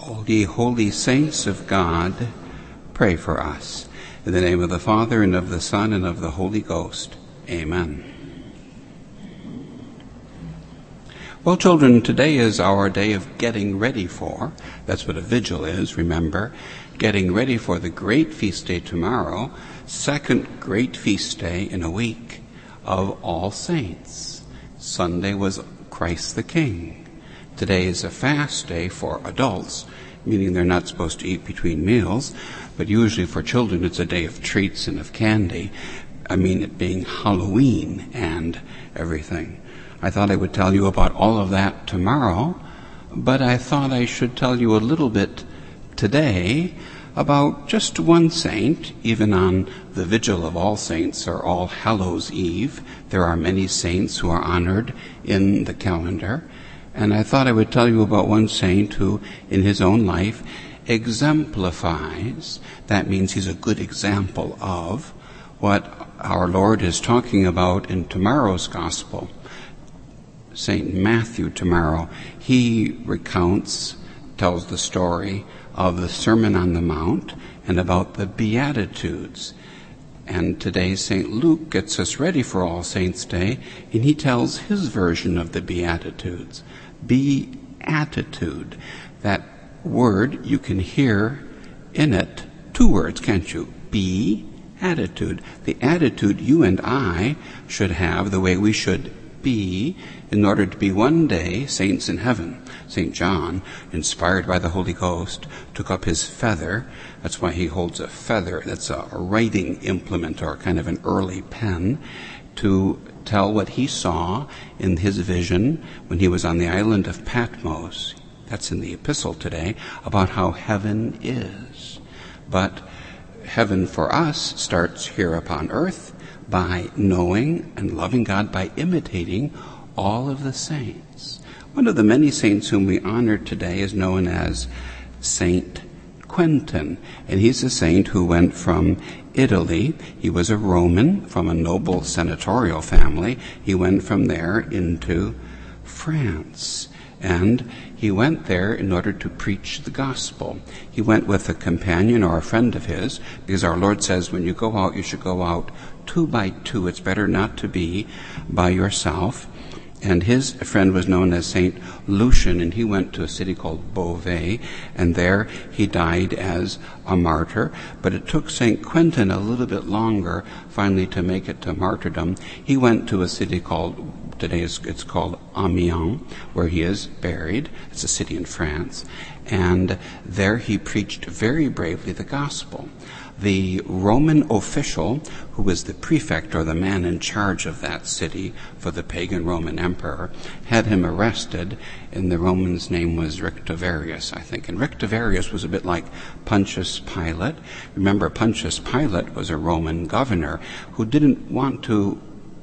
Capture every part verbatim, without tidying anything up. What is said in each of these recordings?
All ye holy saints of God, pray for us. In the name of the Father, and of the Son, and of the Holy Ghost. Amen. Well, children, today is our day of getting ready for, that's what a vigil is, remember, getting ready for the great feast day tomorrow, second great feast day in a week of All Saints. Sunday was Christ the King. Today is a fast day for adults, meaning they're not supposed to eat between meals, but usually for children it's a day of treats and of candy. I mean, it being Halloween and everything. I thought I would tell you about all of that tomorrow, but I thought I should tell you a little bit today about just one saint. Even on the Vigil of All Saints, or All Hallows Eve, there are many saints who are honored in the calendar. And I thought I would tell you about one saint who, in his own life, exemplifies, that means he's a good example of, what our Lord is talking about in tomorrow's Gospel. Saint Matthew tomorrow, he recounts, tells the story of the Sermon on the Mount and about the Beatitudes. And today Saint Luke gets us ready for All Saints' Day, and he tells his version of the Beatitudes. Beatitude. That word, you can hear in it two words, can't you? Be attitude. The attitude you and I should have, the way we should be in order to be one day saints in heaven. Saint John, inspired by the Holy Ghost, took up his feather. That's why he holds a feather. That's a writing implement, or kind of an early pen, to tell what he saw in his vision when he was on the island of Patmos. That's in the epistle today, about how heaven is. But heaven for us starts here upon earth by knowing and loving God, by imitating all of the saints. One of the many saints whom we honor today is known as Saint Quentin, and he's a saint who went from Italy. He was a Roman from a noble senatorial family. He went from there into France, and he went there in order to preach the gospel. He went with a companion or a friend of his, because our Lord says when you go out, you should go out two by two. It's better not to be by yourself. And his friend was known as Saint Lucian, and he went to a city called Beauvais, and there he died as a martyr. But it took Saint Quentin a little bit longer finally to make it to martyrdom. He went to a city called, today it's called Amiens, where he is buried. It's a city in France. And there he preached very bravely the gospel. The Roman official, who was the prefect, or the man in charge of that city for the pagan Roman emperor, had him arrested, and the Roman's name was Rictoverius, I think. And Rictoverius was a bit like Pontius Pilate. Remember, Pontius Pilate was a Roman governor who didn't want to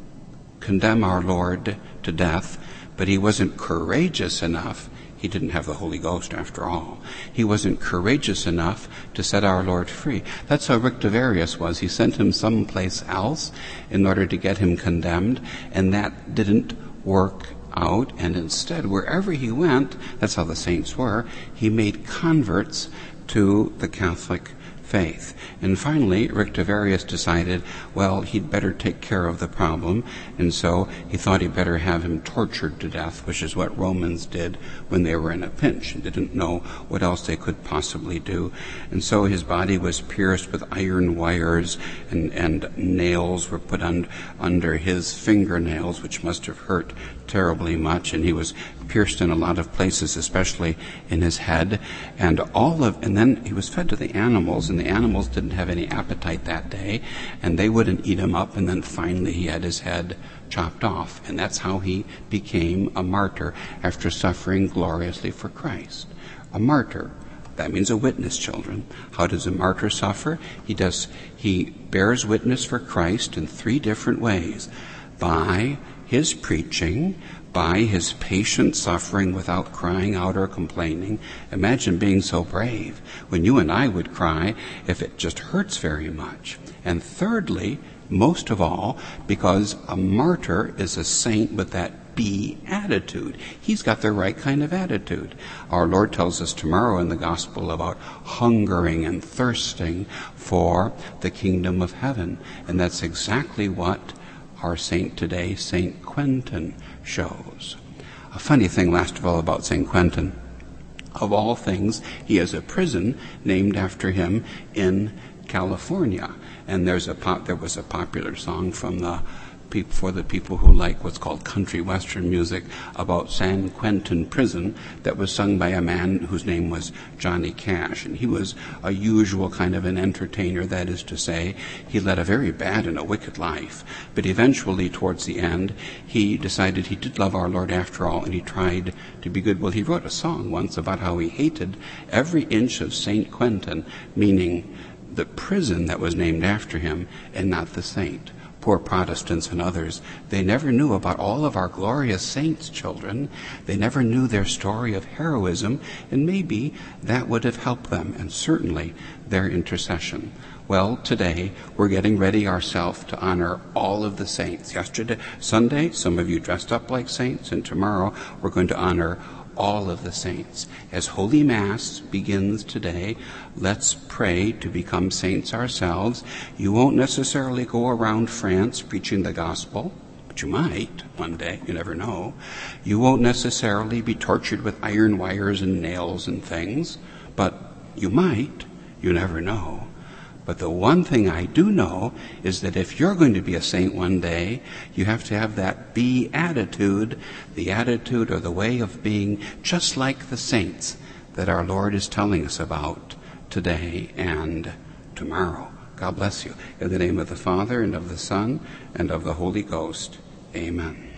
condemn our Lord to death, but he wasn't courageous enough. He didn't have the Holy Ghost, after all. He wasn't courageous enough to set our Lord free. That's how Rictoverius was. He sent him someplace else in order to get him condemned, and that didn't work out. And instead, wherever he went, that's how the saints were, he made converts to the Catholic faith. And finally, Rictoverius decided, well, he'd better take care of the problem, and so he thought he'd better have him tortured to death, which is what Romans did when they were in a pinch and didn't know what else they could possibly do. And so his body was pierced with iron wires, and, and nails were put un, under his fingernails, which must have hurt terribly much, and he was pierced in a lot of places, especially in his head, and all of, and then he was fed to the animals, and the animals didn't have any appetite that day, and they wouldn't eat him up, and then finally he had his head chopped off, and that's how he became a martyr after suffering gloriously for Christ. A martyr, that means a witness, children. How does a martyr suffer? He does, he bears witness for Christ in three different ways: by his preaching, by his patient suffering without crying out or complaining. Imagine being so brave when you and I would cry if it just hurts very much. And thirdly, most of all, because a martyr is a saint with that beatitude. He's got the right kind of attitude. Our Lord tells us tomorrow in the gospel about hungering and thirsting for the kingdom of heaven. And that's exactly what our saint today, Saint Quentin, shows. A funny thing, last of all, about Saint Quentin. Of all things, he has a prison named after him in California. And there's a pop, there was a popular song from the for the people who like what's called country western music about San Quentin Prison that was sung by a man whose name was Johnny Cash. And he was a usual kind of an entertainer, that is to say, he led a very bad and a wicked life. But eventually, towards the end, he decided he did love our Lord after all, and he tried to be good. Well, he wrote a song once about how he hated every inch of Saint Quentin, meaning the prison that was named after him and not the saint. Poor Protestants and others, they never knew about all of our glorious saints' children. They never knew their story of heroism, and maybe that would have helped them, and certainly their intercession. Well, today we're getting ready ourselves to honor all of the saints. Yesterday, Sunday, some of you dressed up like saints, and tomorrow we're going to honor all of the saints. As Holy Mass begins today, let's pray to become saints ourselves. You won't necessarily go around France preaching the gospel, but you might one day. You never know. You won't necessarily be tortured with iron wires and nails and things, but you might. You never know. But the one thing I do know is that if you're going to be a saint one day, you have to have that beatitude, the attitude or the way of being just like the saints that our Lord is telling us about today and tomorrow. God bless you. In the name of the Father, and of the Son, and of the Holy Ghost. Amen.